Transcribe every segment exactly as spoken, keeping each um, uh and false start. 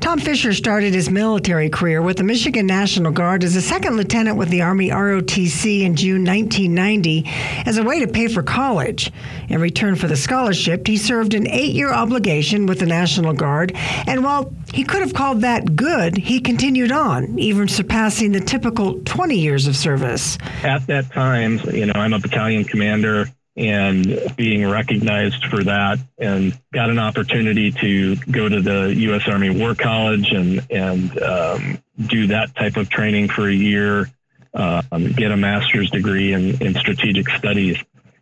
Tom Fisher started his military career with the Michigan National Guard as a second lieutenant with the Army R O T C in June nineteen ninety as a way to pay for college. In return for the scholarship, he served an eight-year obligation with the National Guard, and while he could have called that good, he continued on, even surpassing the typical twenty years of service. At that time, you know, I'm a battalion commander, and being recognized for that, and got an opportunity to go to the U S Army War College and and um, do that type of training for a year, um, get a master's degree in, in strategic studies.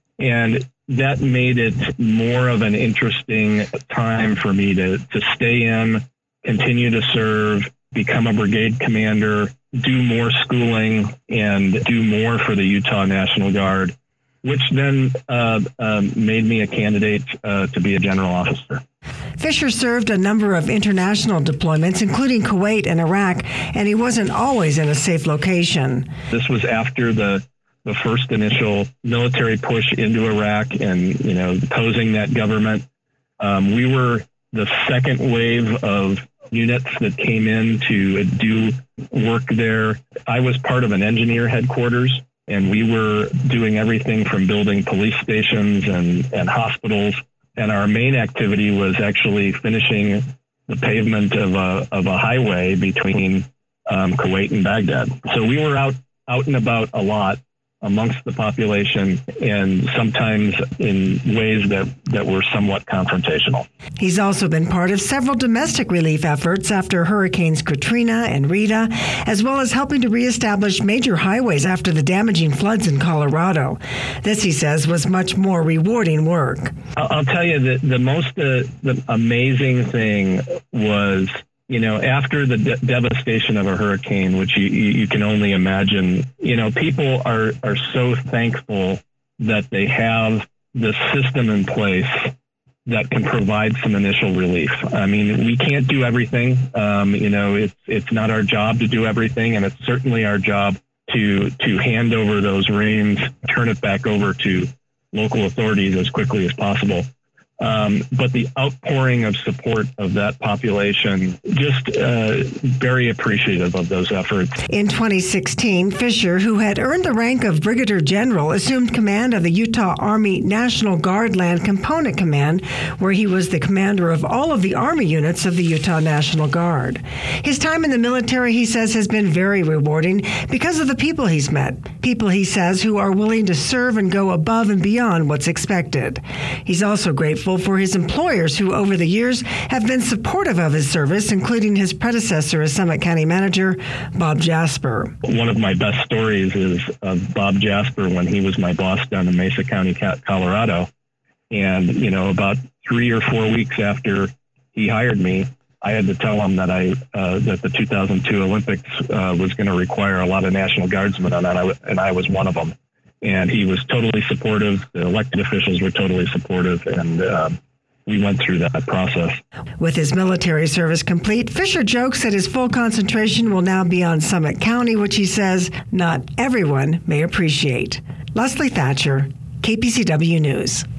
And that made it more of an interesting time for me to, to stay in, continue to serve, become a brigade commander, do more schooling, and do more for the Utah National Guard, which then uh, uh, made me a candidate uh, to be a general officer. Fisher served a number of international deployments, including Kuwait and Iraq, and he wasn't always in a safe location. This was after the the first initial military push into Iraq and, you know, posing that government. Um, we were the second wave of units that came in to do work there. I was part of an engineer headquarters, and we were doing everything from building police stations and, and hospitals. And our main activity was actually finishing the pavement of a, of a highway between um, Kuwait and Baghdad. So we were out, out and about a lot amongst the population, and sometimes in ways that, that were somewhat confrontational. He's also been part of several domestic relief efforts after Hurricanes Katrina and Rita, as well as helping to reestablish major highways after the damaging floods in Colorado. This, he says, was much more rewarding work. I'll, I'll tell you that the most uh, the amazing thing was, you know, after the de- devastation of a hurricane, which you, you, you can only imagine, you know, people are, are so thankful that they have the system in place that can provide some initial relief. I mean, we can't do everything. Um, you know, it's it's not our job to do everything, and it's certainly our job to to hand over those reins, turn it back over to local authorities as quickly as possible. Um, but the outpouring of support of that population, just uh, very appreciative of those efforts. In twenty sixteen, Fisher, who had earned the rank of Brigadier General, assumed command of the Utah Army National Guard Land Component Command, where he was the commander of all of the Army units of the Utah National Guard. His time in the military, he says, has been very rewarding because of the people he's met. People, he says, who are willing to serve and go above and beyond what's expected. He's also grateful for his employers who over the years have been supportive of his service, including his predecessor as Summit County Manager, Bob Jasper. One of my best stories is of Bob Jasper when he was my boss down in Mesa County, Colorado. And, you know, about three or four weeks after he hired me, I had to tell him that I uh, that the two thousand two Olympics uh, was going to require a lot of National Guardsmen, and I, and I was one of them. And he was totally supportive. The elected officials were totally supportive, and uh, we went through that process. With his military service complete, Fisher jokes that his full concentration will now be on Summit County, which he says not everyone may appreciate. Leslie Thatcher, K P C W News.